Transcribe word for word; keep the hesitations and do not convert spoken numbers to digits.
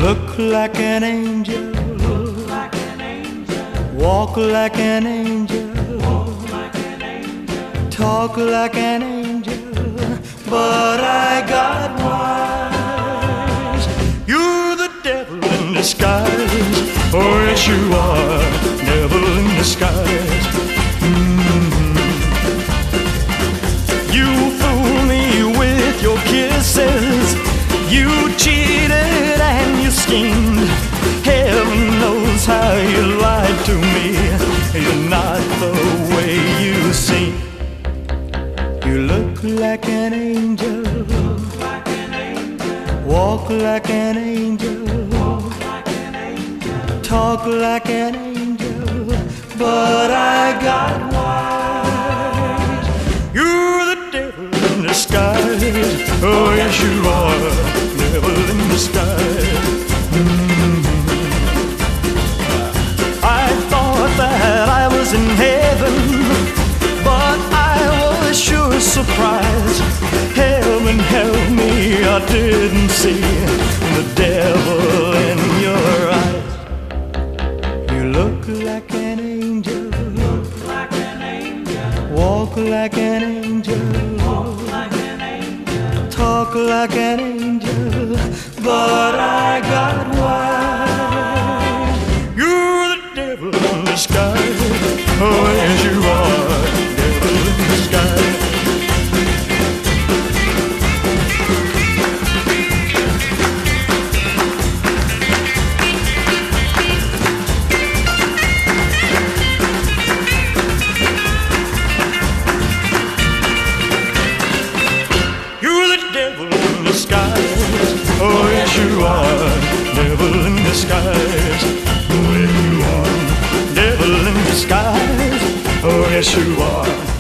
look like an angel, walk like an angel, talk like an angel, but I got wise. You're the devil in disguise. Oh yes you are, devil in disguise. Mm-hmm. You fool me with your kisses, you cheated and you schemed. Heaven knows how you lied to me. You're not the way you seem. You look like an angel, walk like an angel, talk like an angel, but I got wise. You're the devil in disguise. Oh yes you are, devil in disguise. Mm-hmm. I thought that I was in heaven, but I was sure surprised. Heaven help me, I didn't see the devil in your eyes. You look like an angel, walk like an angel, talk like an angel, but I got wise. You're the devil in disguise. Oh yes you are, devil in disguise. Devil in disguise. Oh yes you are, devil in disguise. Oh yes you are, devil in disguise. Oh yes you are.